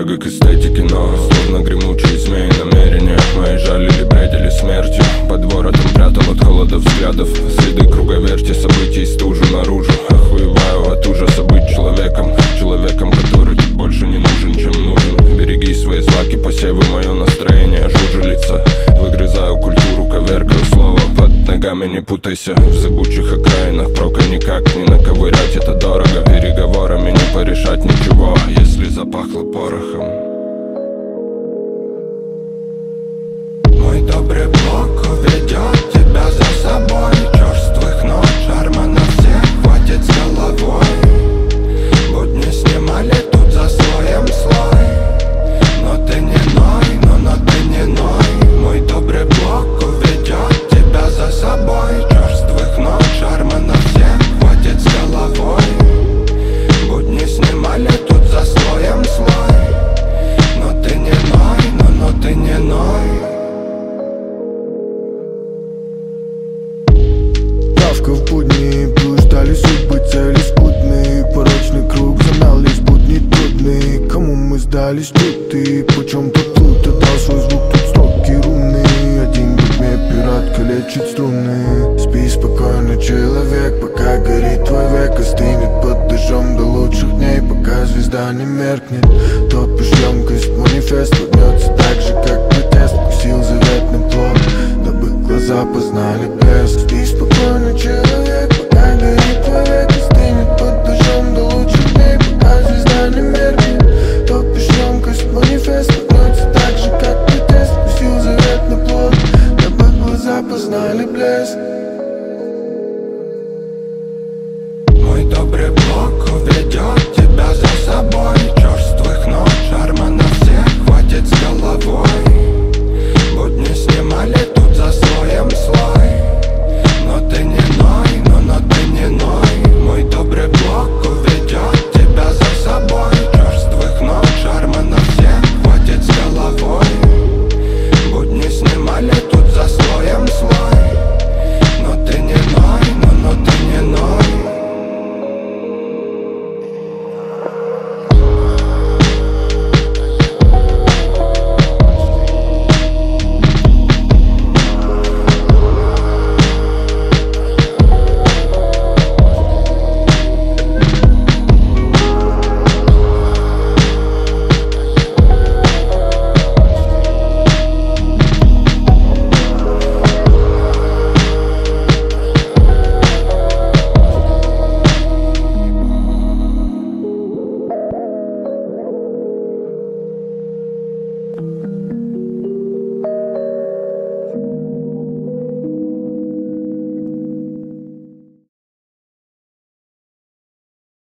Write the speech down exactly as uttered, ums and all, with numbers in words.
тяга к эстетике, но словно гремучие змеи намерения мои жалили, бредили смертью. Под воротом прятал от холода взглядов следы круговерти событий, стужу наружу. Охуеваю от ужаса быть человеком, человеком, который тут больше не нужен, чем нужен. Береги свои злаки, посевы мое настроение жужелица. Выгрызаю культуру, коверкаю слово, под ногами не путайся. В зыбучих окраинах прока никак не наковырять, это дорого. Переговорами не порешать ничего, если запахло порохом. Мой добрый Бог уведет тебя за собой. Черствых ночь, шарма на всех хватит с головой. Будни снимали тут за слоем слой. Но ты не ной, но, но ты не ной. Мой добрый Бог уведет тебя за собой. Черствых ночь, шарма на всех хватит с головой. Будни снимали тут за слоем слой. Но ты не ной, но, но ты не ной. Давка в будни, блуждали судьбы, цели скудные. Порочный круг замял лишь будни трудные. Кому мы сдались тут ты, почем тут тут отдал свой звук, тут строки рунные. Один в тьме пират калечит струны. Спи спокойно, человек, пока горит твой век. Остынет под дождем до лучших дней, пока звезда не меркнет. Топишь емкость